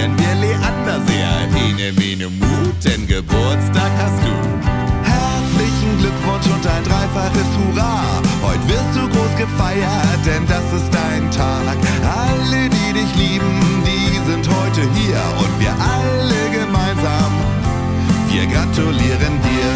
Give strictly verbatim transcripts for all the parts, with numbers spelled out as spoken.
feiern wir Leander sehr. Ene, mene, Mut, denn Geburtstag hast du. Herzlichen Glückwunsch und ein dreifaches Hurra. Heute wirst du groß gefeiert, denn das ist dein Tag. Alle, die dich lieben, die sind heute hier. Und wir alle gemeinsam, wir gratulieren dir.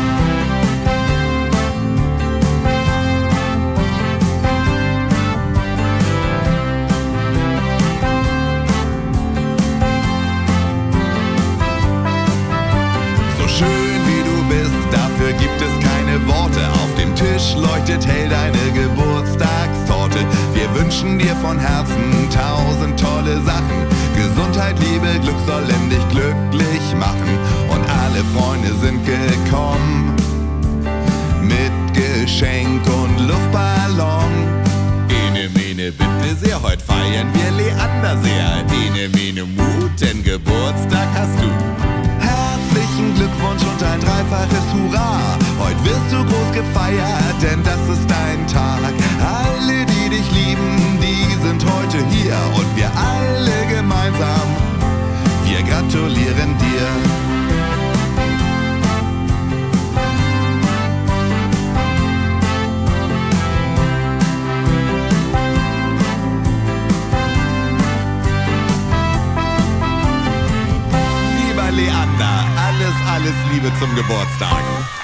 Schön wie du bist, dafür gibt es keine Worte. Auf dem Tisch leuchtet hell deine Geburtstagstorte. Wir wünschen dir von Herzen tausend tolle Sachen. Gesundheit, Liebe, Glück sollen dich glücklich machen. Und alle Freunde sind gekommen mit Geschenk und Luftballon. Ene, mene, bitte sehr, heute feiern wir Leander sehr. Ene, mene, Mut, denn Geburtstag hast du. Herzlichen Glückwunsch und ein dreifaches Hurra. Heute wirst du groß gefeiert, denn das ist dein Tag. Alle, die dich lieben, die sind heute hier. Und wir alle gemeinsam, wir gratulieren dir. Leander, alles, alles Liebe zum Geburtstag.